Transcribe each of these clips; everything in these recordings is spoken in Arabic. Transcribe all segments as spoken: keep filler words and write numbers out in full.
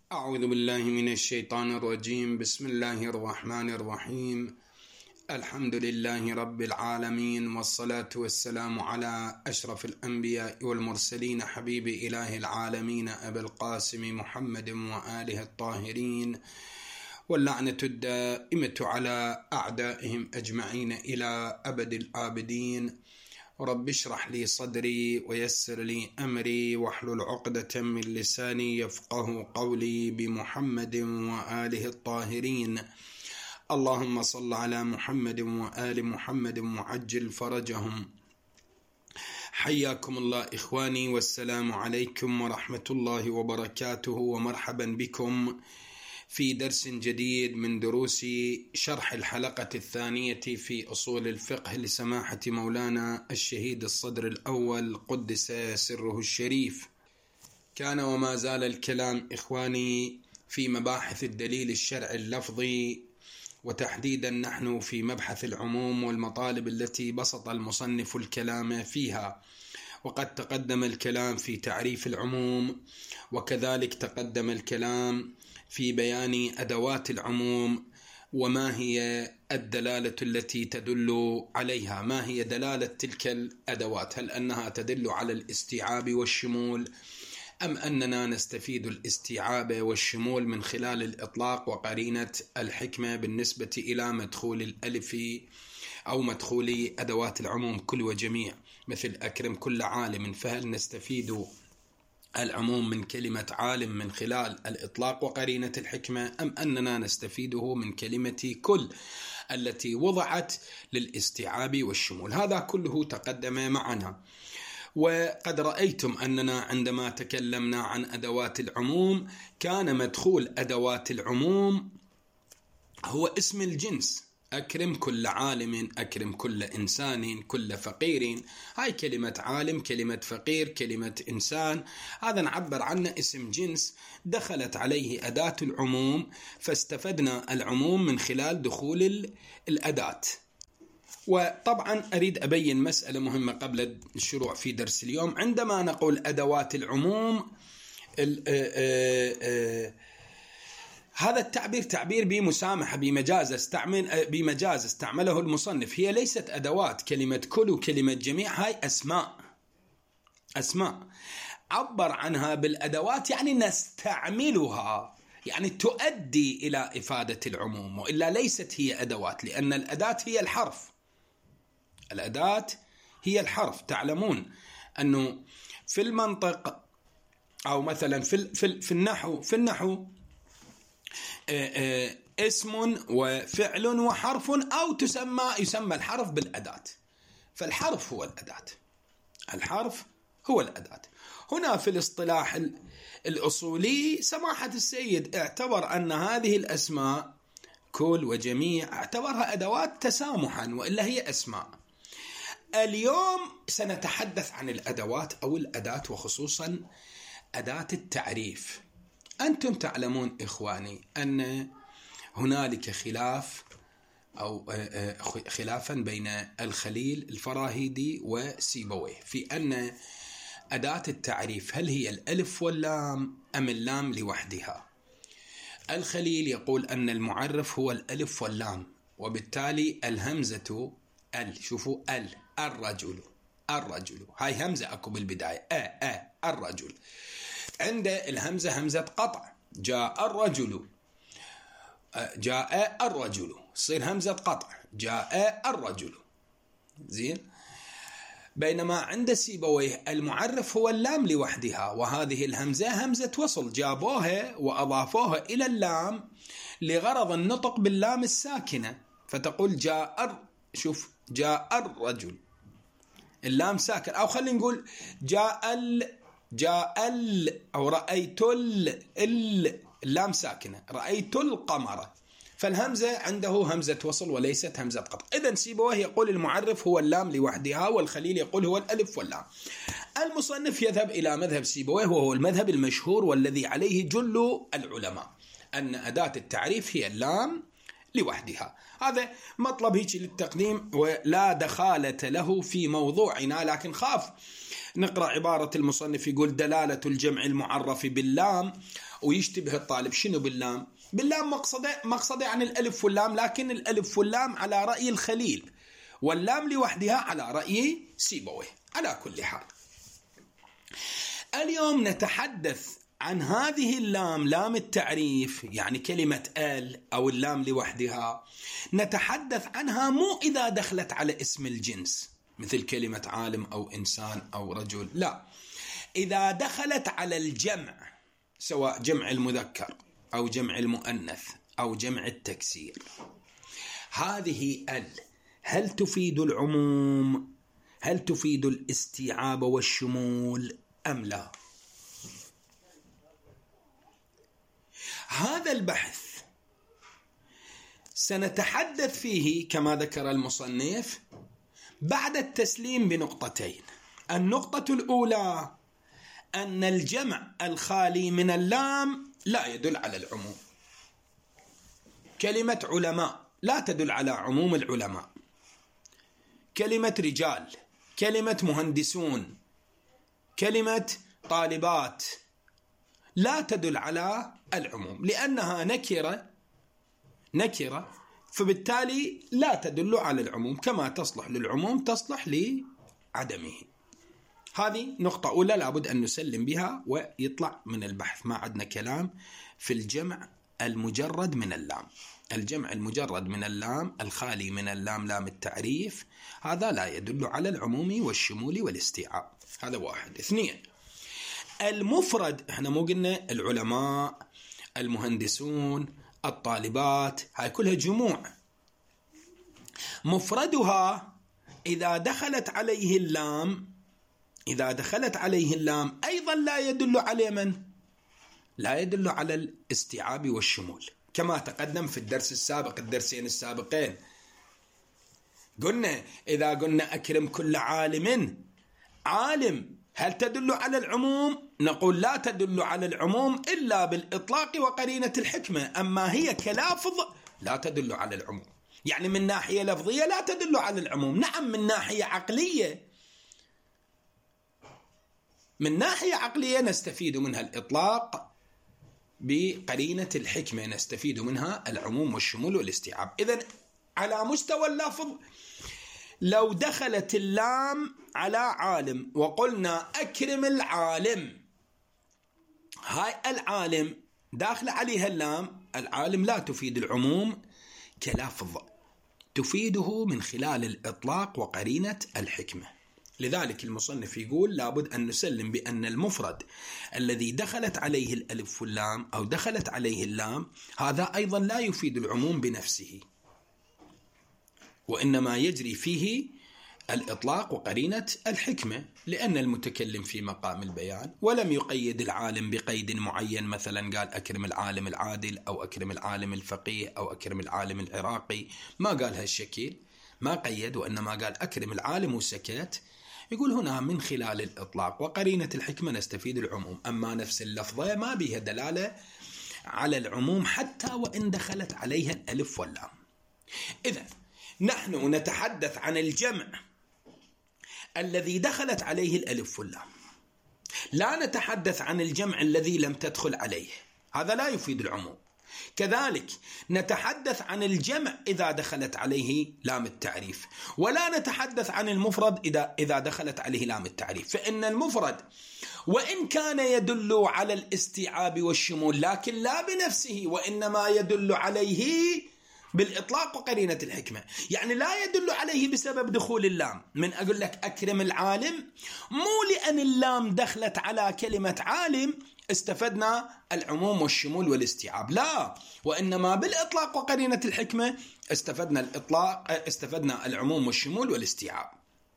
أعوذ بالله من الشيطان الرجيم. بسم الله الرحمن الرحيم. الحمد لله رب العالمين، والصلاة والسلام على أشرف الأنبياء والمرسلين، حبيب إله العالمين أبي القاسم محمد وآله الطاهرين، واللعنة الدائمة على أعدائهم أجمعين إلى أبد الآبدين. رب اشرح لي صدري ويسر لي أمري واحلل عقدة من لساني يفقه قولي، بمحمد وآله الطاهرين. اللهم صل على محمد وآل محمد وعجل فرجهم. حياكم الله إخواني، والسلام عليكم ورحمة الله وبركاته، ومرحبا بكم في درس جديد من دروس شرح الحلقة الثانية في أصول الفقه لسماحة مولانا الشهيد الصدر الأول قدس سره الشريف. كان وما زال الكلام إخواني في مباحث الدليل الشرعي اللفظي، وتحديدا نحن في مبحث العموم والمطالب التي بسط المصنف الكلام فيها. وقد تقدم الكلام في تعريف العموم، وكذلك تقدم الكلام في بيان أدوات العموم، وما هي الدلالة التي تدل عليها، ما هي دلالة تلك الأدوات، هل أنها تدل على الاستيعاب والشمول، أم أننا نستفيد الاستيعاب والشمول من خلال الإطلاق وقرينة الحكمة بالنسبة إلى مدخول الألف أو مدخول أدوات العموم كل وجميع، مثل أكرم كل عالم، فهل نستفيد العموم من كلمة عالم من خلال الإطلاق وقرينة الحكمة، أم أننا نستفيده من كلمة كل التي وضعت للاستيعاب والشمول؟ هذا كله تقدم معنا. وقد رأيتم أننا عندما تكلمنا عن أدوات العموم كان مدخول أدوات العموم هو اسم الجنس، أكرم كل عالم، أكرم كل إنسان، كل فقير. هاي كلمة عالم، كلمة فقير، كلمة إنسان، هذا نعبر عنه اسم جنس دخلت عليه أداة العموم، فاستفدنا العموم من خلال دخول الأداة. وطبعا أريد أبين مسألة مهمة قبل الشروع في درس اليوم. عندما نقول أدوات العموم، ال ال ال هذا التعبير تعبير بمسامحة، بمجاز استعمل بمجاز استعمله المصنف. هي ليست أدوات، كلمة كل وكلمة جميع هاي أسماء أسماء عبر عنها بالأدوات، يعني نستعملها، يعني تؤدي إلى إفادة العموم، وإلا ليست هي أدوات، لأن الأداة هي الحرف. الأداة هي الحرف. تعلمون أنه في المنطق أو مثلا في في في النحو في النحو اسم وفعل وحرف، أو تسمى يسمى الحرف بالأداة. فالحرف هو الأداة، الحرف هو الأداة. هنا في الاصطلاح الأصولي سماحة السيد اعتبر أن هذه الأسماء كل وجميع اعتبرها أدوات تسامحا، وإلا هي أسماء. اليوم سنتحدث عن الأدوات أو الأداة، وخصوصا أداة التعريف. أنتم تعلمون إخواني أن هنالك خلاف أو خلافا بين الخليل الفراهيدي وسيبويه في أن أداة التعريف هل هي الألف واللام أم اللام لوحدها. الخليل يقول أن المعرف هو الألف واللام، وبالتالي الهمزة ال، شوفوا ال، الرجل الرجل، هاي همزة أكو بالبداية، أ أ الرجل، عند الهمزة همزة قطع، جاء الرجل، جاء الرجل، تصير همزة قطع، جاء الرجل، زين. بينما عند سيبويه المعرف هو اللام لوحدها، وهذه الهمزة همزة وصل، جابوها وأضافوها إلى اللام لغرض النطق باللام الساكنة، فتقول جاء، شوف جاء الرجل، اللام ساكن. أو خلينا نقول جاء ال جاء ال أو رأيت ال ال اللام ساكنة، رأيت القمر، فالهمزة عنده همزة وصل وليست همزة قطع. إذن سيبويه يقول المعرف هو اللام لوحدها، والخليل يقول هو الألف واللام. المصنف يذهب إلى مذهب سيبويه، وهو المذهب المشهور والذي عليه جل العلماء، أن أداة التعريف هي اللام لوحدها. هذا مطلب هيك للتقديم، ولا دخالة له في موضوعنا، لكن خاف نقرأ عبارة المصنف يقول دلالة الجمع المعرف باللام ويشتبه الطالب شنو باللام؟ باللام مقصده مقصده عن الألف واللام، لكن الألف واللام على رأي الخليل، واللام لوحدها على رأي سيبويه. على كل حال، اليوم نتحدث عن هذه اللام، لام التعريف، يعني كلمة ال أو اللام لوحدها، نتحدث عنها مو إذا دخلت على اسم الجنس مثل كلمة عالم أو إنسان أو رجل، لا، إذا دخلت على الجمع، سواء جمع المذكر أو جمع المؤنث أو جمع التكسير. هذه ال هل تفيد العموم؟ هل تفيد الاستيعاب والشمول أم لا؟ هذا البحث سنتحدث فيه كما ذكر المصنف بعد التسليم بنقطتين. النقطة الأولى أن الجمع الخالي من اللام لا يدل على العموم. كلمة علماء لا تدل على عموم العلماء، كلمة رجال، كلمة مهندسون، كلمة طالبات لا تدل على العموم، لأنها نكرة نكرة فبالتالي لا تدل على العموم، كما تصلح للعموم تصلح لعدمه. هذه نقطة أولى لابد أن نسلم بها ويطلع من البحث. ما عندنا كلام في الجمع المجرد من اللام. الجمع المجرد من اللام الخالي من اللام، لام التعريف، هذا لا يدل على العموم والشمول والاستيعاب. هذا واحد. اثنين، المفرد، احنا مو قلنا العلماء، المهندسون، الطالبات، هاي كلها جموع. مفردها إذا دخلت عليه اللام إذا دخلت عليه اللام أيضا لا يدل على من؟ لا يدل على الاستيعاب والشمول، كما تقدم في الدرس السابق، الدرسين السابقين. قلنا إذا قلنا أكرم كل عالم، عالم هل تدل على العموم؟ نقول لا تدل على العموم إلا بالإطلاق وقرينة الحكمة، أما هي كلافظ لا تدل على العموم. يعني من ناحية لفظية لا تدل على العموم، نعم من ناحية عقلية من ناحية عقلية نستفيد منها الإطلاق، بقرينة الحكمة نستفيد منها العموم والشمول والاستيعاب. إذن على مستوى اللفظ لو دخلت اللام على عالم وقلنا أكرم العالم، هاي العالم داخل عليها اللام، العالم لا تفيد العموم كلفظ، تفيده من خلال الإطلاق وقرينة الحكمة. لذلك المصنف يقول لابد أن نسلم بأن المفرد الذي دخلت عليه الألف واللام أو دخلت عليه اللام، هذا أيضا لا يفيد العموم بنفسه، وإنما يجري فيه الإطلاق وقرينة الحكمة، لأن المتكلم في مقام البيان ولم يقيد العالم بقيد معين، مثلا قال أكرم العالم العادل أو أكرم العالم الفقيه أو أكرم العالم العراقي، ما قال هالشكل، ما قيد، وإنما قال أكرم العالم وسكت. يقول هنا من خلال الإطلاق وقرينة الحكمة نستفيد العموم، أما نفس اللفظة ما بها دلالة على العموم حتى وإن دخلت عليها الألف واللام. إذن نحن نتحدث عن الجمع الذي دخلت عليه الألف واللام، لا نتحدث عن الجمع الذي لم تدخل عليه، هذا لا يفيد العموم. كذلك نتحدث عن الجمع إذا دخلت عليه لام التعريف، ولا نتحدث عن المفرد إذا إذا دخلت عليه لام التعريف، فإن المفرد وإن كان يدل على الاستيعاب والشمول لكن لا بنفسه، وإنما يدل عليه بالإطلاق وقرينة الحكمة. يعني لا يدل عليه بسبب دخول اللام. من أقول لك أكرم العالم، مو لأن اللام دخلت على كلمة عالم استفدنا العموم والشمول والاستيعاب، لا، وإنما بالإطلاق وقرينة الحكمة استفدنا الإطلاق استفدنا العموم والشمول والاستيعاب.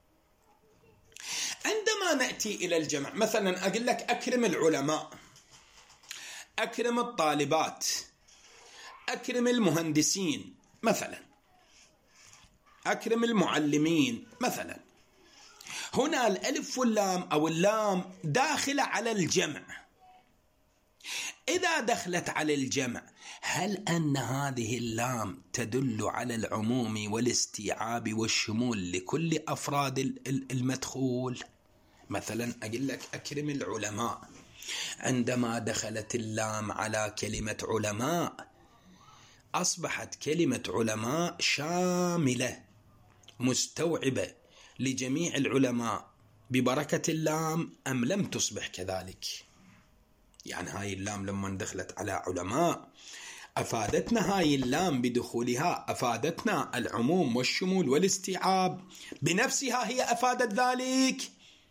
عندما نأتي إلى الجمع، مثلا أقول لك أكرم العلماء، أكرم الطالبات، أكرم المهندسين مثلا، أكرم المعلمين مثلا، هنا الألف واللام أو اللام داخلة على الجمع. إذا دخلت على الجمع، هل أن هذه اللام تدل على العموم والاستيعاب والشمول لكل أفراد المدخول؟ مثلا أقول لك أكرم العلماء، عندما دخلت اللام على كلمة علماء أصبحت كلمة علماء شاملة مستوعبة لجميع العلماء ببركة اللام، أم لم تصبح كذلك؟ يعني هاي اللام لما دخلت على علماء أفادتنا هاي اللام بدخولها، أفادتنا العموم والشمول والاستيعاب بنفسها، هي أفادت ذلك.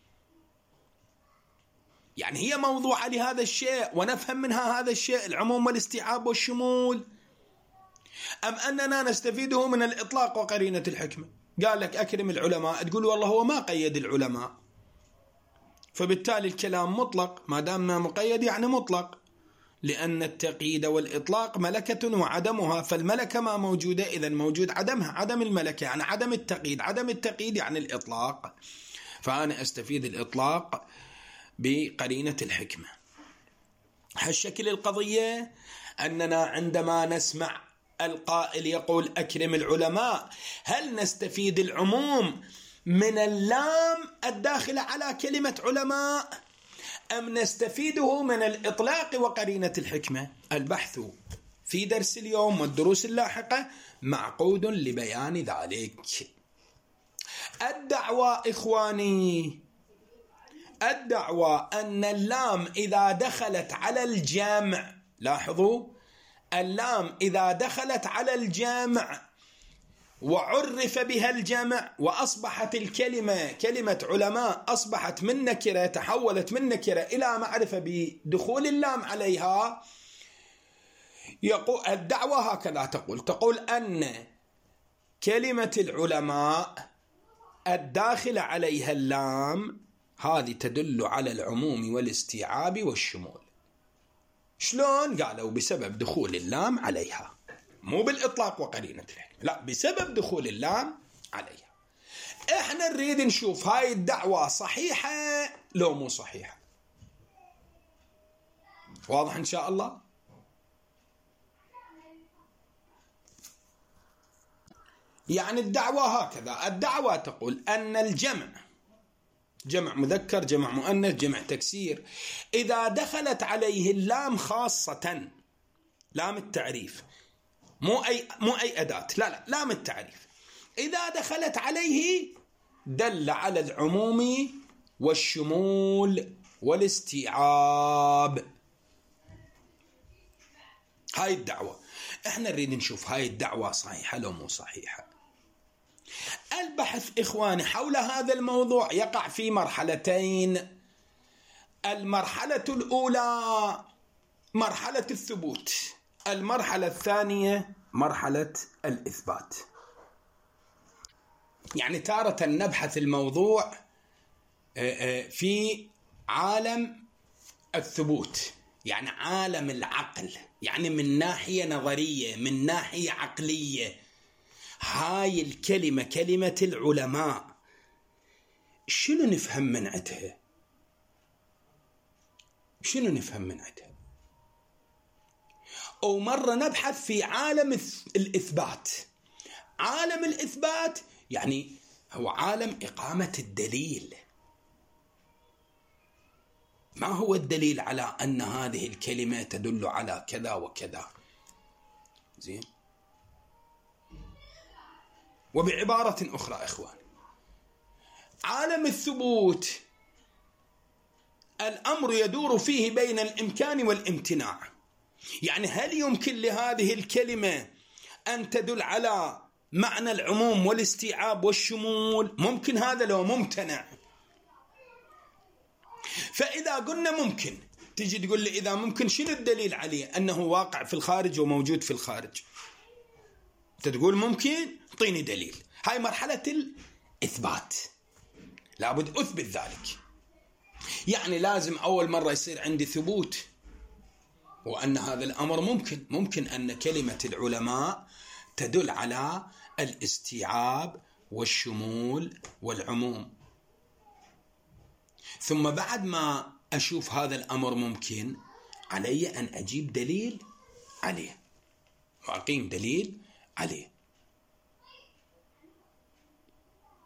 يعني هي موضوعة لهذا الشيء ونفهم منها هذا الشيء العموم والاستيعاب والشمول، أم أننا نستفيده من الإطلاق وقرينة الحكمة؟ قال لك أكرم العلماء، تقول والله هو ما قيد العلماء، فبالتالي الكلام مطلق، ما دام ما مقيد يعني مطلق، لأن التقييد والإطلاق ملكة وعدمها، فالملكة ما موجودة إذن موجود عدمها، عدم الملكة يعني عدم التقييد، عدم التقييد يعني الإطلاق، فأنا أستفيد الإطلاق بقرينة الحكمة. هالشكل القضية أننا عندما نسمع القائل يقول أكرم العلماء، هل نستفيد العموم من اللام الداخلة على كلمة علماء، أم نستفيده من الإطلاق وقرينة الحكمة؟ البحث في درس اليوم والدروس اللاحقة معقود لبيان ذلك. الدعوة إخواني، الدعوة أن اللام إذا دخلت على الجمع، لاحظوا اللام إذا دخلت على الجمع وعرف بها الجمع وأصبحت الكلمة كلمة علماء أصبحت من نكرة، تحولت من نكرة إلى معرفة بدخول اللام عليها، يقول الدعوة هكذا تقول تقول أن كلمة العلماء الداخل عليها اللام هذه تدل على العموم والاستيعاب والشمول. شلون؟ قالوا بسبب دخول اللام عليها، مو بالإطلاق وقرينة الحكمة، لا، بسبب دخول اللام عليها. احنا نريد نشوف هاي الدعوة صحيحة لو مو صحيحة. واضح إن شاء الله؟ يعني الدعوة هكذا، الدعوة تقول أن الجمع، جمع مذكر جمع مؤنث جمع تكسير، إذا دخلت عليه اللام خاصة، لام التعريف، مو أي مو أي أداة، لا لا لام التعريف، إذا دخلت عليه دل على العموم والشمول والاستيعاب. هاي الدعوة احنا نريد نشوف هاي الدعوة صحيحة لو مو صحيحة. البحث إخواني حول هذا الموضوع يقع في مرحلتين. المرحلة الأولى مرحلة الثبوت، المرحلة الثانية مرحلة الإثبات. يعني تارة نبحث الموضوع في عالم الثبوت، يعني عالم العقل، يعني من ناحية نظرية، من ناحية عقلية. هاي الكلمة كلمة العلماء شنو نفهم من عندها؟ شنو نفهم من عندها؟ أو مرة نبحث في عالم الإثبات. عالم الإثبات يعني هو عالم إقامة الدليل. ما هو الدليل على أن هذه الكلمة تدل على كذا وكذا؟ زين. وبعبارة أخرى إخوان، عالم الثبوت الأمر يدور فيه بين الإمكان والامتناع. يعني هل يمكن لهذه الكلمة أن تدل على معنى العموم والاستيعاب والشمول؟ ممكن هذا لو ممتنع. فإذا قلنا ممكن، تجي تقول لي إذا ممكن شنو الدليل عليه أنه واقع في الخارج وموجود في الخارج؟ تقول ممكن، اعطيني دليل. هاي مرحلة الإثبات، لابد أثبت ذلك. يعني لازم أول مرة يصير عندي ثبوت، وأن هذا الأمر ممكن ممكن أن كلمة العلماء تدل على الاستيعاب والشمول والعموم. ثم بعد ما أشوف هذا الأمر ممكن، علي أن أجيب دليل عليه وأقيم دليل عليه.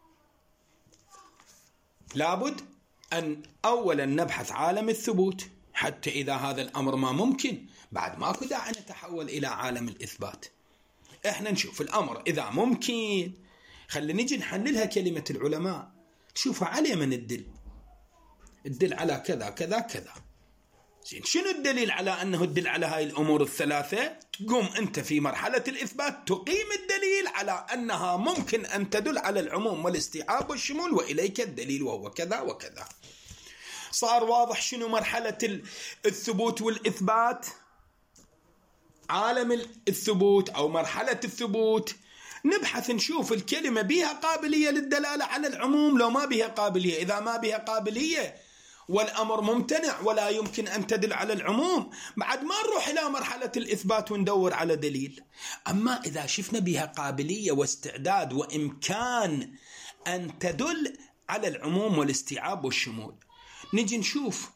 لابد أن أولا نبحث عالم الثبوت، حتى إذا هذا الأمر ما ممكن بعد ماكو داعي نتحول إلى عالم الإثبات. إحنا نشوف الأمر إذا ممكن، خلي نجي نحللها كلمة العلماء، شوفوا على من الدل، الدل على كذا كذا كذا. زين، شنو الدليل على أنه الدل على هاي الأمور الثلاثة؟ تقوم أنت في مرحلة الإثبات تقيم الدليل على أنها ممكن أن تدل على العموم والاستيعاب والشمول، وإليك الدليل وهو كذا وكذا. صار واضح شنو مرحلة الثبوت والإثبات؟ عالم الثبوت أو مرحلة الثبوت نبحث نشوف الكلمة بها قابلية للدلالة على العموم لو ما بها قابلية. إذا ما بها قابلية والأمر ممتنع ولا يمكن أن تدل على العموم، بعد ما نروح إلى مرحلة الإثبات وندور على دليل. أما إذا شفنا بها قابلية واستعداد وإمكان أن تدل على العموم والاستيعاب والشمول، نجي نشوف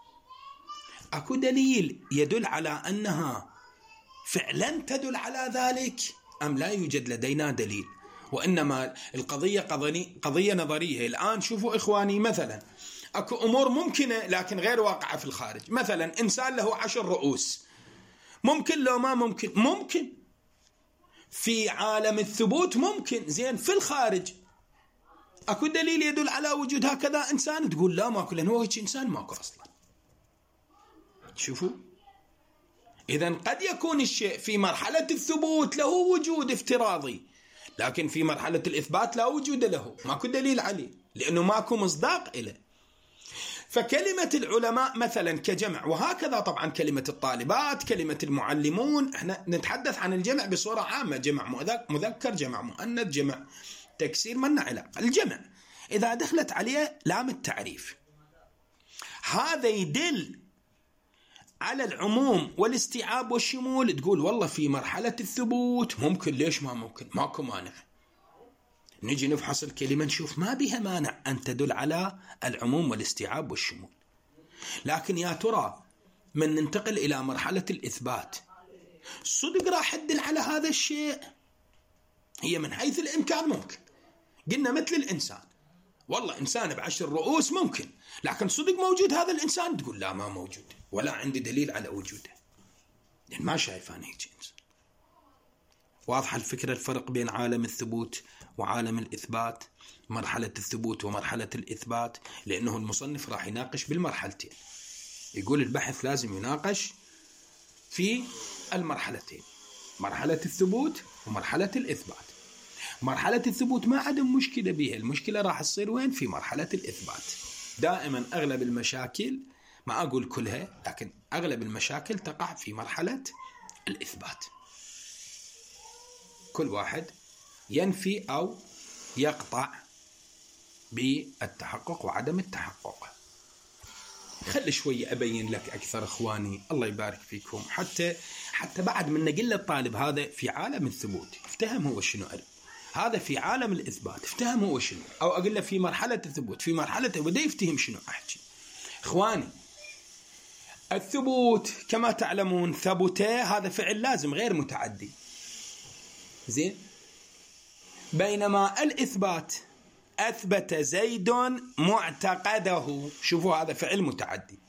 أكو دليل يدل على أنها فعلا تدل على ذلك أم لا يوجد لدينا دليل، وإنما القضية قضية نظرية. الآن شوفوا إخواني، مثلا أكو أمور ممكنة لكن غير واقعة في الخارج. مثلا إنسان له عشر رؤوس، ممكن لو ما ممكن؟ ممكن في عالم الثبوت ممكن. زين، في الخارج أكو دليل يدل على وجود هكذا إنسان؟ تقول لا ماكو، لأنه هو هيك إنسان ماكو أصلا. شوفوا، إذن قد يكون الشيء في مرحلة الثبوت له وجود افتراضي، لكن في مرحلة الإثبات لا وجود له، ماكو دليل عليه لأنه ماكو مصداق إليه. فكلمة العلماء مثلا كجمع، وهكذا طبعا كلمة الطالبات، كلمة المعلمون، احنا نتحدث عن الجمع بصورة عامة، جمع مذكر، جمع مؤنث، جمع تكسير، منا علاقة. الجمع إذا دخلت عليه لام التعريف هذا يدل على العموم والاستيعاب والشمول، تقول والله في مرحلة الثبوت ممكن. ليش ما ممكن؟ ماكو مانع. نجي نفحص الكلمة نشوف ما بها مانع أن تدل على العموم والاستيعاب والشمول. لكن يا ترى من ننتقل إلى مرحلة الإثبات صدق راح تدل على هذا الشيء؟ هي من حيث الإمكان ممكن، قلنا مثل الإنسان، والله إنسان بعشر رؤوس ممكن، لكن صدق موجود هذا الإنسان؟ تقول لا ما موجود ولا عندي دليل على وجوده، لأن ما شايف أنا هيك إنسان. واضحة الفكرة، الفرق بين عالم الثبوت وعالم الإثبات، مرحلة الثبوت ومرحلة الإثبات، لأنه المصنف راح يناقش بالمرحلتين. يقول البحث لازم يناقش في المرحلتين، مرحلة الثبوت ومرحلة الإثبات. مرحلة الثبوت ما عدم مشكلة بها، المشكلة راح تصير وين؟ في مرحلة الإثبات. دائما أغلب المشاكل، ما أقول كلها، لكن أغلب المشاكل تقع في مرحلة الإثبات. كل واحد ينفي أو يقطع بالتحقق وعدم التحقق. خلي شوية أبين لك أكثر إخواني، الله يبارك فيكم، حتى حتى بعد من نقل الطالب هذا في عالم الثبوت افتهم هو شنو قال، هذا في عالم الإثبات افتهم هو شنو، أو أقول له في مرحلة الثبوت، في مرحلة بده يفتهم شنو أحكي. إخواني، الثبوت كما تعلمون ثبت هذا فعل لازم غير متعدي، زين، بينما الإثبات أثبت زيد معتقده، شوفوا هذا فعل متعدي.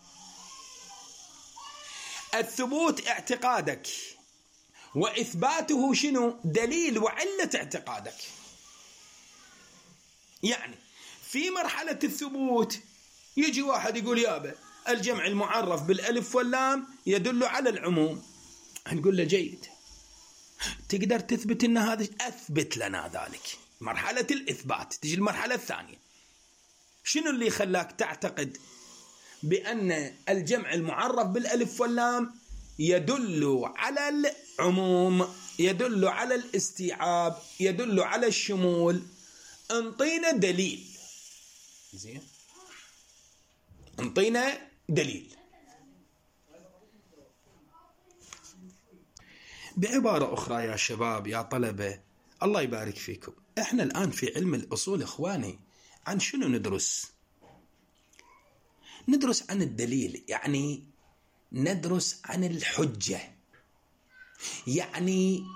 الثبوت اعتقادك، وإثباته شنو؟ دليل وعلة اعتقادك. يعني في مرحلة الثبوت يجي واحد يقول يابا الجمع المعرف بالألف واللام يدل على العموم، نقول له جيد، تقدر تثبت أن هذا؟ أثبت لنا ذلك. مرحلة الإثبات. تجي المرحلة الثانية، شنو اللي خلاك تعتقد بأن الجمع المعرف بالألف واللام يدل على العموم، يدل على الاستيعاب، يدل على الشمول؟ انطينا دليل. زين، انطينا دليل. بعبارة أخرى يا شباب يا طلبة الله يبارك فيكم، احنا الآن في علم الأصول إخواني عن شنو ندرس؟ ندرس عن الدليل، يعني ندرس عن الحجة، يعني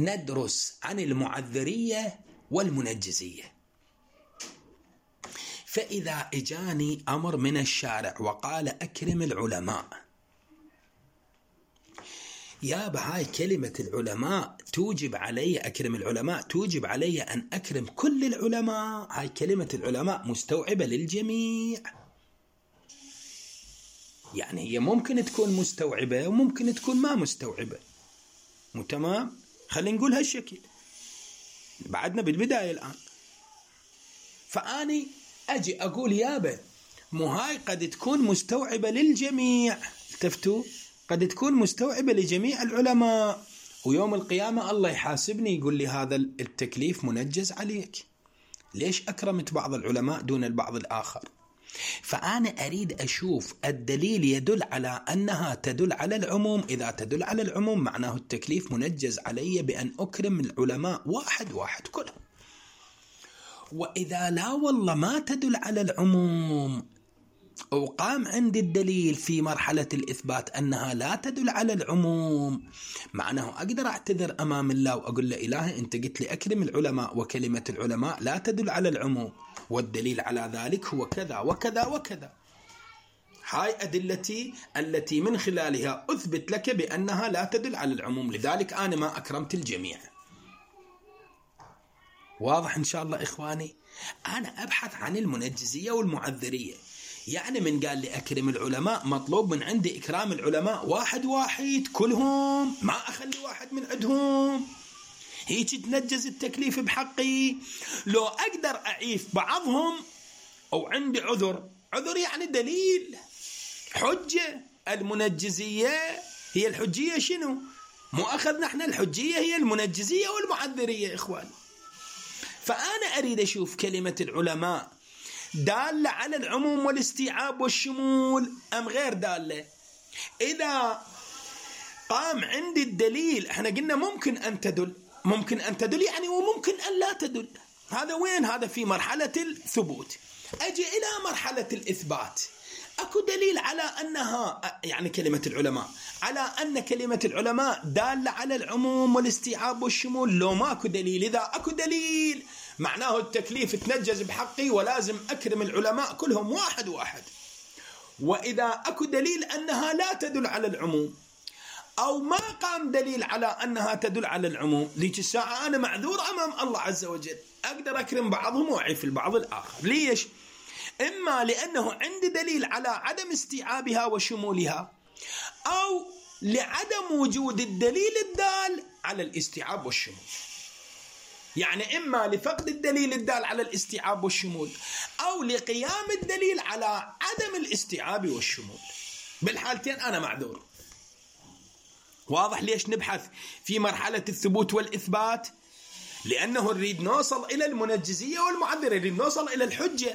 ندرس عن المعذرية والمنجزية. فإذا إجاني أمر من الشارع وقال أكرم العلماء، يابا هاي كلمة العلماء توجب علي أكرم العلماء، توجب علي أن أكرم كل العلماء. هاي كلمة العلماء مستوعبة للجميع، يعني هي ممكن تكون مستوعبة وممكن تكون ما مستوعبة. مو تمام؟ خلينا نقول هالشكل، بعدنا بالبداية الآن. فأني أجي أقول يابا مو هاي قد تكون مستوعبة للجميع، التفتوا، قد تكون مستوعبة لجميع العلماء، ويوم القيامة الله يحاسبني يقول لي هذا التكليف منجز عليك، ليش أكرمت بعض العلماء دون البعض الآخر؟ فأنا أريد أشوف الدليل يدل على أنها تدل على العموم. إذا تدل على العموم معناه التكليف منجز علي بأن أكرم العلماء واحد واحد كلهم. وإذا لا والله ما تدل على العموم وقام عندي الدليل في مرحلة الإثبات أنها لا تدل على العموم، معناه أقدر أعتذر أمام الله وأقول له إلهي أنت قلت لي أكرم العلماء وكلمة العلماء لا تدل على العموم، والدليل على ذلك هو كذا وكذا وكذا. هاي أدلتي التي من خلالها أثبت لك بأنها لا تدل على العموم، لذلك أنا ما أكرمت الجميع. واضح إن شاء الله إخواني؟ أنا أبحث عن المنجزية والمعذرية. يعني من قال لي أكرم العلماء مطلوب من عندي إكرام العلماء واحد واحد كلهم، ما أخلي واحد من عندهم، هيك تنجز التكليف بحقي. لو أقدر أعيف بعضهم أو عندي عذر، عذر يعني دليل حجة. المنجزية هي الحجية شنو؟ مو أخذنا احنا الحجية هي المنجزية والمعذرية إخوان. فأنا أريد أشوف كلمة العلماء دالة على العموم والاستيعاب والشمول أم غير دالة. إذا قام عندي الدليل، احنا قلنا ممكن أن تدل، ممكن أن تدل يعني وممكن أن لا تدل. هذا وين؟ هذا في مرحلة الثبوت. أجي إلى مرحلة الإثبات، أكو دليل على أنها يعني كلمة العلماء، على أن كلمة العلماء دالة على العموم والاستيعاب والشمول. لو ما أكو دليل، إذا أكو دليل معناه التكليف تنجز بحقي ولازم أكرم العلماء كلهم واحد واحد. وإذا أكو دليل أنها لا تدل على العموم أو ما قام دليل على أنها تدل على العموم، ذيك الساعة أنا معذور أمام الله عز وجل، أقدر أكرم بعضهم وأعيف البعض الآخر. ليش؟ إما لأنه عندي دليل على عدم استيعابها وشمولها، أو لعدم وجود الدليل الدال على الاستيعاب والشمول. يعني إما لفقد الدليل الدال على الاستيعاب والشمول، أو لقيام الدليل على عدم الاستيعاب والشمول. بالحالتين أنا معذور. واضح ليش نبحث في مرحلة الثبوت والإثبات؟ لأنه نريد نوصل إلى المنجزية والمعذرة، نريد نوصل إلى الحجة.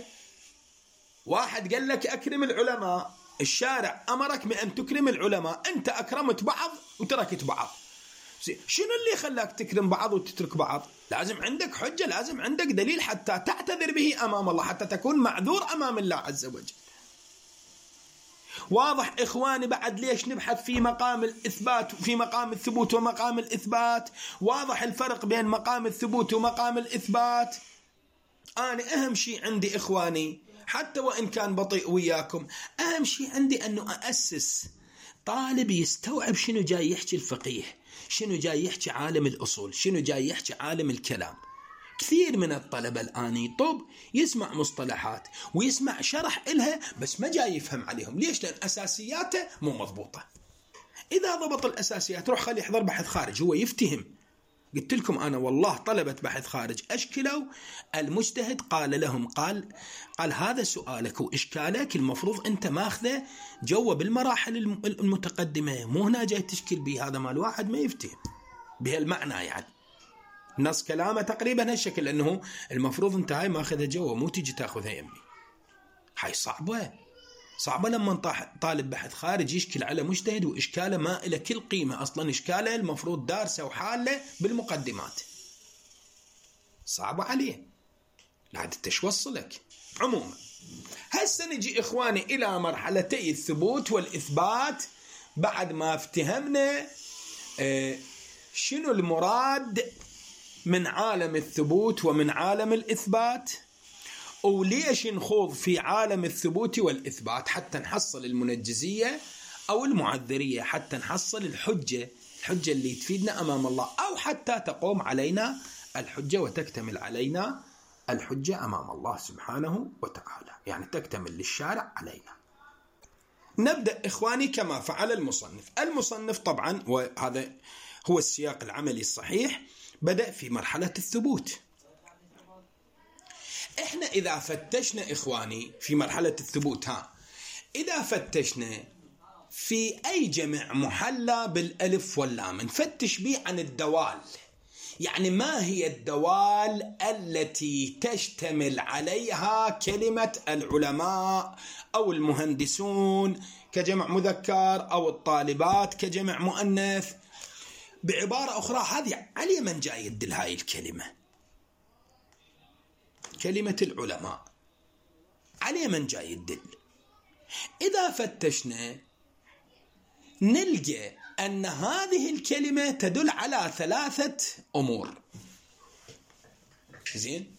واحد قال لك أكرم العلماء، الشارع أمرك بأن تكرم العلماء، أنت أكرمت بعض وتركت بعض. شنو اللي خلاك تكرم بعض وتترك بعض؟ لازم عندك حجة، لازم عندك دليل حتى تعتذر به أمام الله، حتى تكون معذور أمام الله عز وجل. واضح إخواني بعد ليش نبحث في مقام الإثبات، في مقام الثبوت ومقام الإثبات؟ واضح الفرق بين مقام الثبوت ومقام الإثبات. أنا أهم شيء عندي إخواني حتى وإن كان بطيء وياكم، أهم شيء عندي أنه أأسس طالب يستوعب شنو جاي يحكي الفقيه، شنو جاي يحكي عالم الأصول، شنو جاي يحكي عالم الكلام. كثير من الطلبة الآن يطب يسمع مصطلحات ويسمع شرح إلها بس ما جاي يفهم عليهم. ليش؟ لأن أساسياته مو مضبوطة. إذا ضبط الأساسيات روح خليه يحضر بحث خارج هو يفتهم. قلت لكم أنا والله طلبة بحث خارج أشكلوا المجتهد قال لهم قال قال هذا سؤالك وإشكالك المفروض أنت ماخذه جوا بالمراحل المتقدمة، مو هنا جاي تشكل به. هذا مال واحد ما يفتهم بهالمعنى، يعني نص كلامه تقريبا هالشكل، لأنه المفروض أنت هاي ماخذها جوا مو تيجي تاخذها يمي. هاي صعبة صعبة لما طالب بحث خارج يشكل على مجتهد وإشكاله ما إلى كل قيمة، أصلا إشكاله المفروض دارسه وحاله بالمقدمات، صعبة عليه. لا تش وصلك. عموما هسه نجي إخواني إلى مرحلتي الثبوت والإثبات. بعد ما افتهمنا اه شنو المراد من عالم الثبوت ومن عالم الإثبات، وليش نخوض في عالم الثبوت والإثبات؟ حتى نحصل المنجزية أو المعذرية، حتى نحصل الحجة الحجة اللي تفيدنا أمام الله، أو حتى تقوم علينا الحجة وتكتمل علينا الحجة أمام الله سبحانه وتعالى، يعني تكتمل للشارع علينا. نبدأ إخواني كما فعل المصنف. المصنف طبعا، وهذا هو السياق العملي الصحيح، بدأ في مرحلة الثبوت. إحنا إذا فتشنا إخواني في مرحلة الثبوت، ها إذا فتشنا في أي جمع محلى بالألف واللام نفتش به عن الدوال، يعني ما هي الدوال التي تشتمل عليها كلمة العلماء أو المهندسون كجمع مذكر، أو الطالبات كجمع مؤنث. بعبارة أخرى، هذه على من جاي يدل هاي الكلمة، كلمة العلماء على من جاي يدل؟ إذا فتشنا نلقى أن هذه الكلمة تدل على ثلاثة أمور. زين،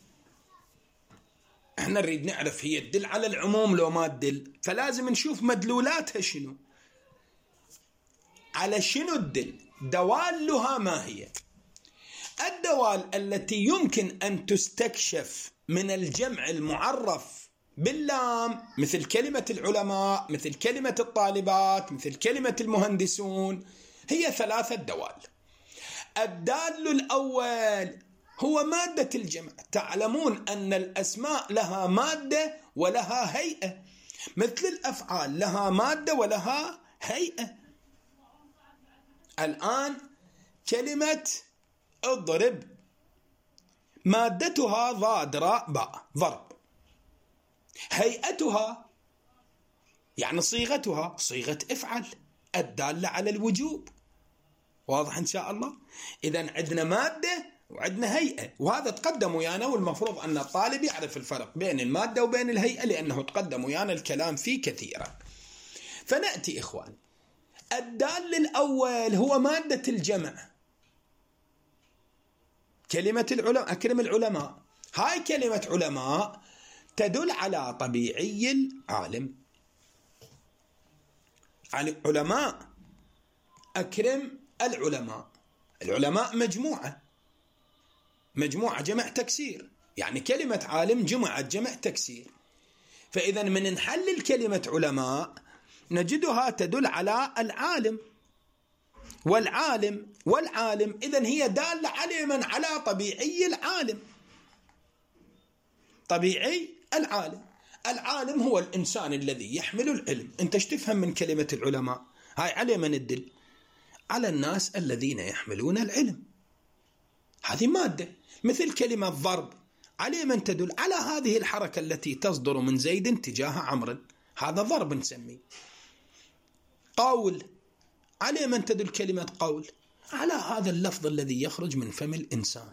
احنا نريد نعرف هي تدل على العموم لو ما تدل، فلازم نشوف مدلولاتها شنو، على شنو تدل، دوالها ما هي. الدوال التي يمكن أن تستكشف من الجمع المعرف باللام، مثل كلمة العلماء، مثل كلمة الطالبات، مثل كلمة المهندسون، هي ثلاثة دوال. الدال الأول هو مادة الجمع. تعلمون أن الأسماء لها مادة ولها هيئة، مثل الأفعال لها مادة ولها هيئة. الآن كلمة اضرب مادتها ضاد راء باء، ضرب. هيئتها يعني صيغتها صيغة افعل الدالة على الوجوب. واضح إن شاء الله؟ إذن عندنا مادة وعندنا هيئة، وهذا تقدم ويانا، والمفروض أن الطالب يعرف الفرق بين المادة وبين الهيئة، لأنه تقدم ويانا الكلام فيه كثيرا. فنأتي إخوان، الدال الأول هو مادة الجمع، كلمة العلماء، أكرم العلماء. هاي كلمة علماء تدل على طبيعي العالم، على علماء، أكرم العلماء. العلماء مجموعة، مجموعة جمع تكسير، يعني كلمة عالم جمعت جمع تكسير. فإذا من نحلل كلمة علماء نجدها تدل على العالم والعالم والعالم، إذن هي دالة على من؟ على طبيعي العالم. طبيعي العالم، العالم هو الإنسان الذي يحمل العلم. أنت ايش تفهم من كلمة العلماء؟ هاي على من تدل؟ على الناس الذين يحملون العلم. هذه مادة. مثل كلمة ضرب، على من تدل؟ على هذه الحركة التي تصدر من زيد تجاه عمرو، هذا ضرب نسميه. قول، على من تدل كلمة قول؟ على هذا اللفظ الذي يخرج من فم الإنسان،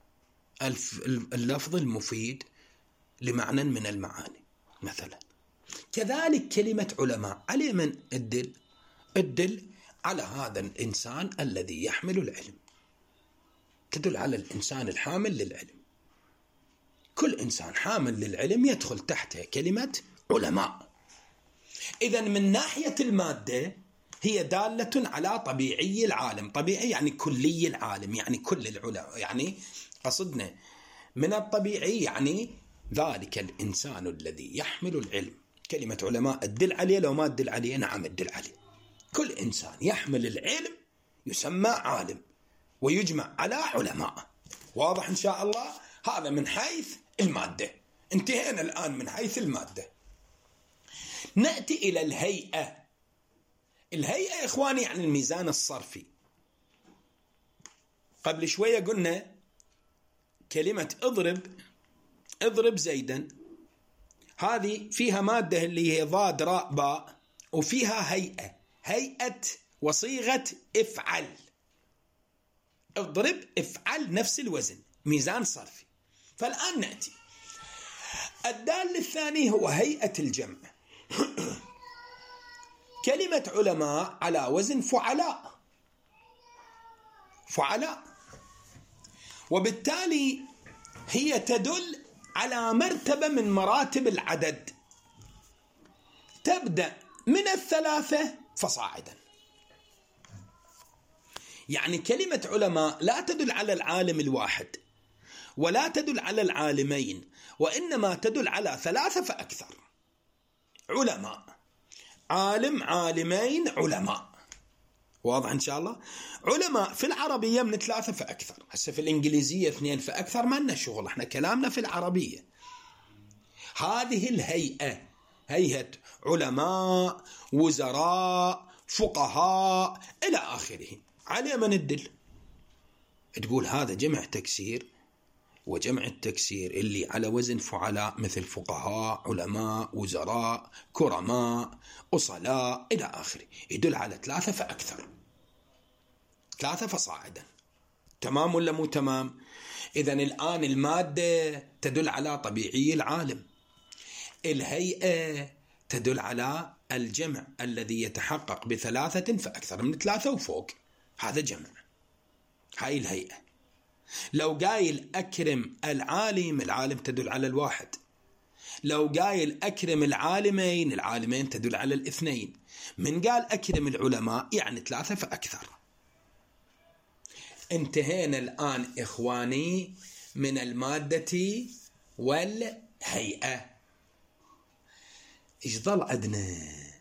اللفظ المفيد لمعنى من المعاني مثلا. كذلك كلمة علماء على من تدل؟ تدل على هذا الإنسان الذي يحمل العلم، تدل على الإنسان الحامل للعلم. كل إنسان حامل للعلم يدخل تحته كلمة علماء. إذن من ناحية المادة هي دالة على طبيعي العالم. طبيعي يعني كلي العالم، يعني كل العلماء، يعني قصدنا من الطبيعي يعني ذلك الإنسان الذي يحمل العلم. كلمة علماء تدل عليه، لو ما تدل عليه نعم تدل عليه. كل إنسان يحمل العلم يسمى عالم ويجمع على علماء. واضح إن شاء الله؟ هذا من حيث المادة. انتهينا الآن من حيث المادة. نأتي إلى الهيئة. الهيئة يا إخواني يعني الميزان الصرفي. قبل شوية قلنا كلمة اضرب، اضرب زيدا، هذه فيها مادة اللي هي ضاد راء باء، وفيها هيئة، هيئة وصيغة افعل. اضرب افعل نفس الوزن، ميزان صرفي. فالآن نأتي الدال الثاني هو هيئة الجمع. كلمة علماء على وزن فعلاء، فعلاء، وبالتالي هي تدل على مرتبة من مراتب العدد، تبدأ من الثلاثة فصاعدا. يعني كلمة علماء لا تدل على العالم الواحد ولا تدل على العالمين، وإنما تدل على ثلاثة فأكثر. علماء، عالم، عالمين، علماء. واضح إن شاء الله؟ علماء في العربية من ثلاثة فأكثر. هسه في الإنجليزية اثنين فأكثر، ما لنا شغل، احنا كلامنا في العربية. هذه الهيئة هيئة علماء، وزراء، فقهاء إلى آخره. عليه من الدل؟ تقول هذا جمع تكسير، وجمع التكسير اللي على وزن فعلاء مثل فقهاء، علماء، وزراء، كرماء، أصلاء إلى آخره، يدل على ثلاثة فأكثر، ثلاثة فصاعدا. تمام ولا مو تمام؟ إذن الآن المادة تدل على طبيعي العالم، الهيئة تدل على الجمع الذي يتحقق بثلاثة فأكثر من ثلاثة وفوق، هذا جمع، هاي الهيئة. لو قايل أكرم العالم، العالم تدل على الواحد. لو قايل أكرم العالمين، العالمين تدل على الاثنين. من قال أكرم العلماء يعني ثلاثة فأكثر. انتهينا الآن إخواني من المادة والهيئة. إيش ظل عندنا؟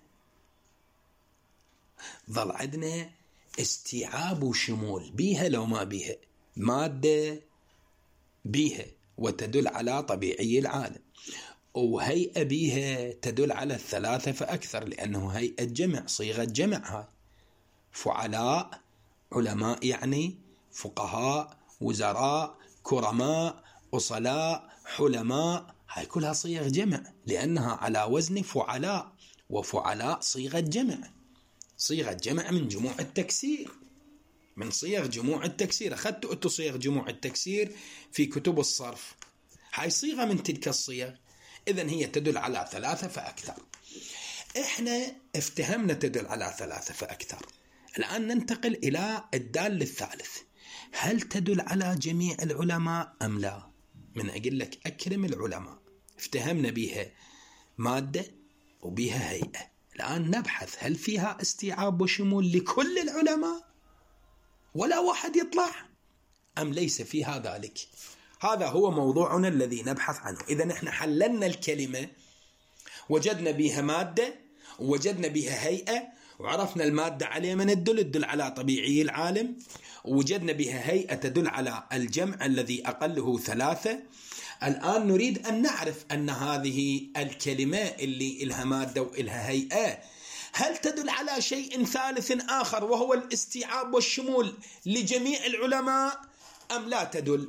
ظل عندنا استيعاب وشمول، بيها لو ما بيها. مادة بيها وتدل على طبيعي العالم، وهيئة بيها تدل على الثلاثة فأكثر، لأنه هيئة جمع، صيغة جمع. هاي فعلاء، علماء يعني فقهاء، وزراء، كرماء، أصلاء، حلماء، هاي كلها صيغ جمع لأنها على وزن فعلاء، وفعلاء صيغة جمع، صيغة جمع من جموع التكسير، من صيغ جموع التكسير. أخذت أنتم صيغ جموع التكسير في كتب الصرف، هاي صيغة من تلك الصيغ. إذن هي تدل على ثلاثة فأكثر. إحنا افتهمنا تدل على ثلاثة فأكثر. الآن ننتقل إلى الدال الثالث، هل تدل على جميع العلماء أم لا؟ من أقول لك أكرم العلماء، افتهمنا بها مادة وبها هيئة. الآن نبحث هل فيها استيعاب وشمول لكل العلماء ولا واحد يطلع، أم ليس فيها ذلك؟ هذا هو موضوعنا الذي نبحث عنه. إذا نحن حللنا الكلمة، وجدنا بها مادة ووجدنا بها هيئة، وعرفنا المادة عليه من الدل، الدل على طبيعي العالم، ووجدنا بها هيئة تدل على الجمع الذي أقله ثلاثة. الآن نريد أن نعرف أن هذه الكلمة اللي إلها مادة وإلها هيئة هل تدل على شيء ثالث آخر وهو الاستيعاب والشمول لجميع العلماء أم لا تدل؟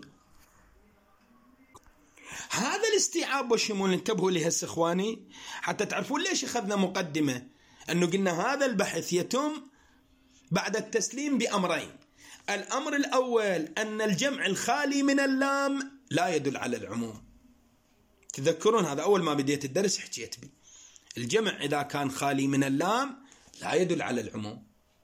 هذا الاستيعاب والشمول، انتبهوا لي هسه إخواني حتى تعرفون ليش أخذنا مقدمة، أنه قلنا هذا البحث يتم بعد التسليم بأمرين. الأمر الأول أن الجمع الخالي من اللام لا يدل على العموم. تذكرون هذا أول ما بديت الدرس حكيت بي، الجمع إذا كان خالي من اللام لا يدل على العموم.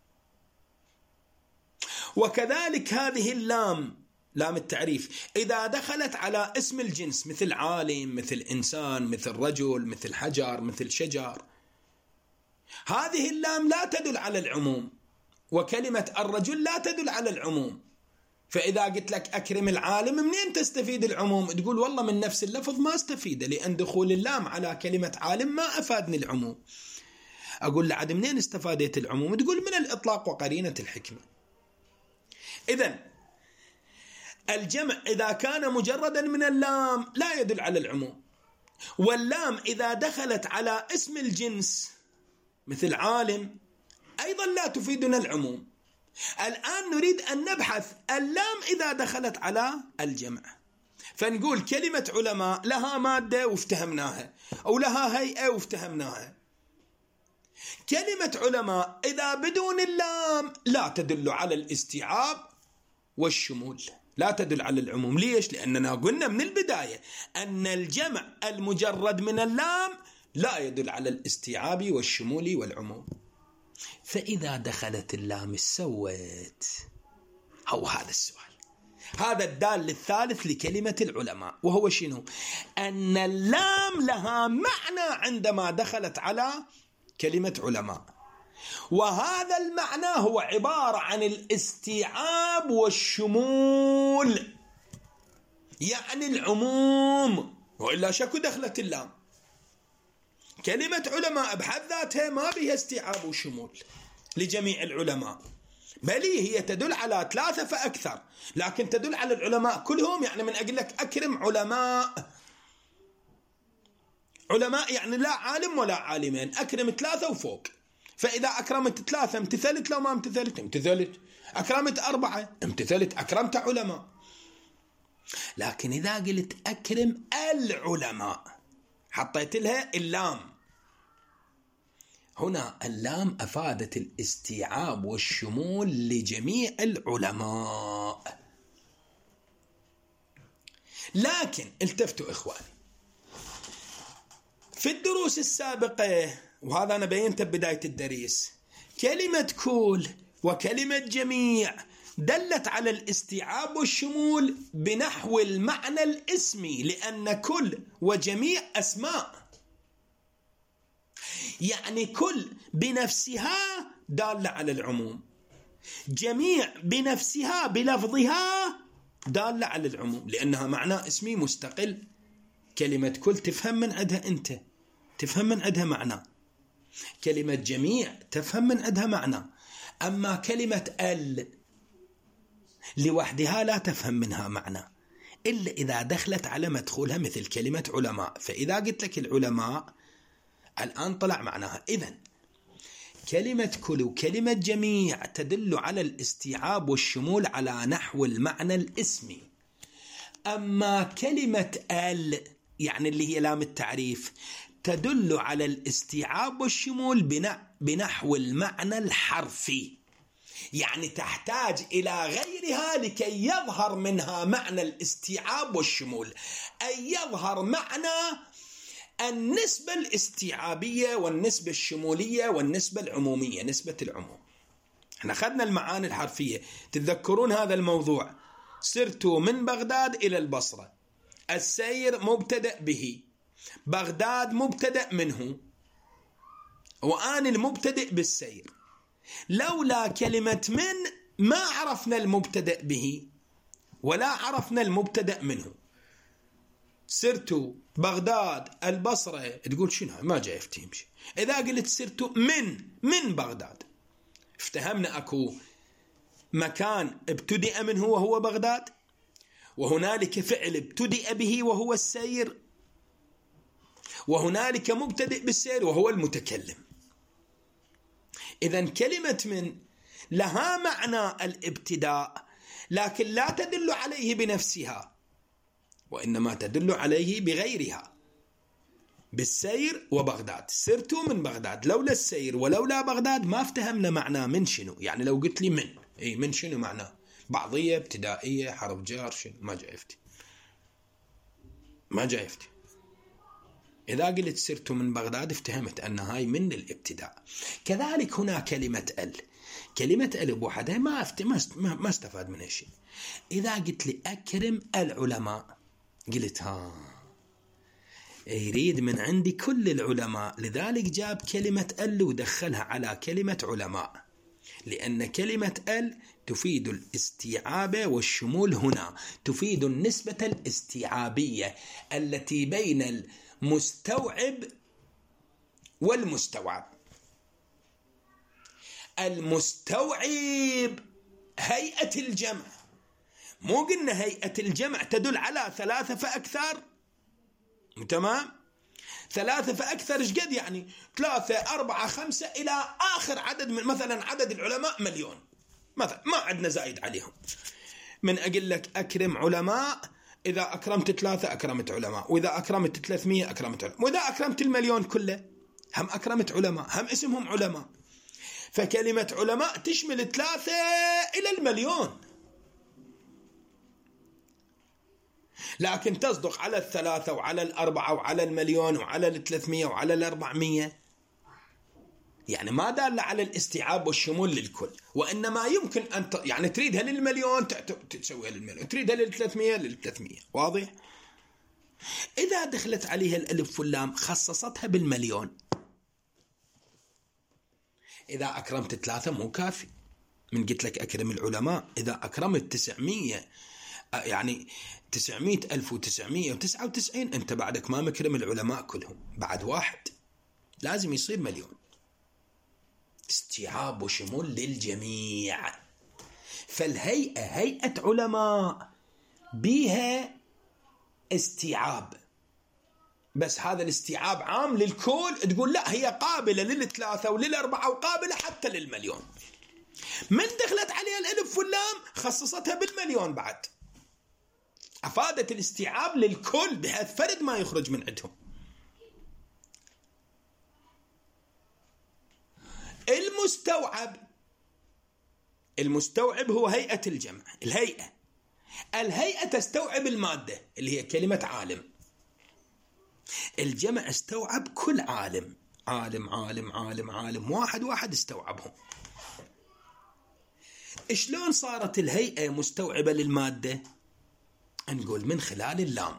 وكذلك هذه اللام، لام التعريف، إذا دخلت على اسم الجنس مثل عالم، مثل إنسان، مثل رجل، مثل حجر، مثل شجر، هذه اللام لا تدل على العموم. وكلمة الرجل لا تدل على العموم. فإذا قلت لك أكرم العالم، منين تستفيد العموم؟ تقول والله من نفس اللفظ ما استفيده، لأن دخول اللام على كلمة عالم ما أفادني العموم. أقول لعد منين استفادت العموم؟ تقول من الإطلاق وقرينة الحكمة. إذن الجمع إذا كان مجردا من اللام لا يدل على العموم، واللام إذا دخلت على اسم الجنس مثل عالم أيضا لا تفيدنا العموم. الآن نريد أن نبحث اللام إذا دخلت على الجمع، فنقول كلمة علماء لها مادة وافتهمناها، أو لها هيئة وافتهمناها. كلمة علماء إذا بدون اللام لا تدل على الاستيعاب والشمول، لا تدل على العموم. ليش؟ لأننا قلنا من البداية أن الجمع المجرد من اللام لا يدل على الاستيعاب والشمول والعموم. فإذا دخلت اللام سوت، هو هذا السؤال، هذا الدال الثالث لكلمة العلماء، وهو شنو؟ أن اللام لها معنى عندما دخلت على كلمة علماء، وهذا المعنى هو عبارة عن الاستيعاب والشمول، يعني العموم، وإلا شكو دخلت اللام. كلمة علماء بحد ذاتها ما بها استيعاب وشمول لجميع العلماء، بل هي تدل على ثلاثة فأكثر، لكن تدل على العلماء كلهم. يعني من أقول لك أكرم علماء، علماء يعني لا عالم ولا عالمين، أكرم ثلاثة وفوق. فإذا أكرمت ثلاثة امتثلت، لو ما امتثلت امتثلت، أكرمت أربعة امتثلت، أكرمت علماء. لكن إذا قلت أكرم العلماء حطيت لها اللام، هنا اللام أفادت الاستيعاب والشمول لجميع العلماء. لكن التفتوا إخواني، في الدروس السابقة، وهذا أنا بينته ببداية الدرس، كلمة كل وكلمة جميع دلت على الاستيعاب والشمول بنحو المعنى الاسمي، لأن كل وجميع أسماء، يعني كل بنفسها دالة على العموم، جميع بنفسها بلفظها دالة على العموم، لأنها معنى اسمي مستقل. كلمة كل تفهم من عندها أنت، تفهم من عندها معنى. كلمة جميع تفهم من عندها معنى. أما كلمة ال لوحدها لا تفهم منها معنى إلا إذا دخلت على مدخولها مثل كلمة علماء. فإذا قلت لك العلماء الآن طلع معناها. إذن كلمة كل وكلمة جميع تدل على الاستيعاب والشمول على نحو المعنى الاسمي. أما كلمة ال يعني اللي هي لام التعريف تدل على الاستيعاب والشمول بنحو المعنى الحرفي، يعني تحتاج إلى غيرها لكي يظهر منها معنى الاستيعاب والشمول، أي يظهر معنى النسبة الاستيعابية والنسبة الشمولية والنسبة العمومية، نسبة العموم. احنا أخذنا المعاني الحرفية، تتذكرون هذا الموضوع. سرت من بغداد إلى البصرة، السير مبتدأ به، بغداد مبتدأ منه، وآن المبتدأ بالسير. لولا كلمة من ما عرفنا المبتدأ به ولا عرفنا المبتدأ منه. سرت بغداد البصرة، تقول شنو ما جاي يفتهمش. إذا قلت سرت من من بغداد، افتهمنا أكو مكان ابتدأ منه وهو بغداد، وهنالك فعل ابتدأ به وهو السير، وهنالك مبتدئ بالسير وهو المتكلم. إذن كلمة من لها معنى الابتداء، لكن لا تدل عليه بنفسها، وإنما تدل عليه بغيرها، بالسير وبغداد. سرت من بغداد، لولا السير ولولا بغداد ما افتهمنا معنى من شنو. يعني لو قلت لي من اي من شنو معناه؟ بعضية، ابتدائية، حرف جار، شنو؟ ما جاي يفتي، ما جاي يفتي. إذا قلت سرت من بغداد افتهمت أن هاي من الابتداء. كذلك هنا كلمة ال، كلمة ال بوحدها ما ما استفاد منها شيء. إذا قلت لي أكرم العلماء، قلت ها يريد من عندي كل العلماء، لذلك جاب كلمة ال ودخلها على كلمة علماء، لأن كلمة ال تفيد الاستيعاب والشمول، هنا تفيد النسبة الاستيعابية التي بين المستوعب والمستوعب. المستوعب هيئة الجمع، مو قلنا هيئة الجمع تدل على ثلاثة فأكثر، تمام؟ ثلاثة فأكثر إيش قد يعني؟ ثلاثة أربعة خمسة إلى آخر عدد، من مثلا عدد العلماء مليون مثلا، ما عندنا زايد عليهم. من أقول لك أكرم علماء، إذا أكرمت ثلاثة أكرمت علماء، وإذا أكرمت ثلاثمية أكرمت علماء، وإذا أكرمت المليون كله هم أكرمت علماء، هم اسمهم علماء. فكلمة علماء تشمل ثلاثة إلى المليون، لكن تصدق على الثلاثة وعلى الأربعة وعلى المليون وعلى الثلاثمية وعلى الأربعمية. يعني ما دال على الاستيعاب والشمول للكل، وإنما يمكن أن ت... يعني تريدها للمليون تسويها للمليون، تريدها للثلاثمية للثلاثمية. واضح؟ إذا دخلت عليها الألف واللام خصصتها بالمليون. إذا أكرمت ثلاثة مو كافي، من قلت لك أكرم العلماء. إذا أكرمت تسعمية يعني تسعمية ألف وتسعمية وتسعة وتسعين، أنت بعدك ما مكرم العلماء كلهم، بعد واحد لازم يصير مليون. استيعاب وشمول للجميع. فالهيئة هيئة علماء بيها استيعاب، بس هذا الاستيعاب عام للكل. تقول لا هي قابلة للثلاثة وللأربعة وقابلة حتى للمليون. من دخلت عليها الألف واللام خصصتها بالمليون، بعد أفادت الاستيعاب للكل بحيث فرد ما يخرج من عندهم. المستوعب، المستوعب هو هيئة الجمع. الهيئة الهيئة تستوعب المادة اللي هي كلمة عالم. الجمع استوعب كل عالم، عالم عالم عالم عالم، واحد واحد استوعبهم. شلون صارت الهيئة مستوعبة للمادة؟ نقول من خلال اللام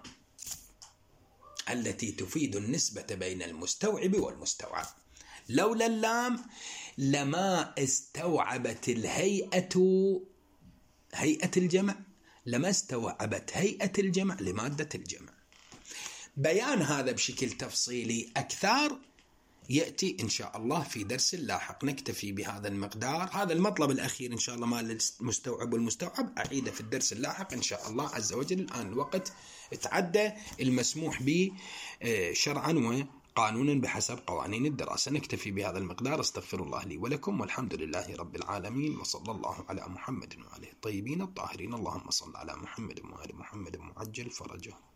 التي تفيد النسبة بين المستوعب والمستوعب. لولا اللام لما استوعبت الهيئة هيئة الجمع، لما استوعبت هيئة الجمع لمادة الجمع. بيان هذا بشكل تفصيلي أكثر يأتي إن شاء الله في درس لاحق. نكتفي بهذا المقدار. هذا المطلب الأخير إن شاء الله مال المستوعب والمستوعب أعيده في الدرس اللاحق إن شاء الله عز وجل. الآن الوقت تعدى المسموح به شرعا وقانونا بحسب قوانين الدراسة. نكتفي بهذا المقدار. استغفر الله لي ولكم، والحمد لله رب العالمين، وصلى الله على محمد وآله الطيبين الطاهرين. اللهم صل على محمد وآل محمد معجل فرجه.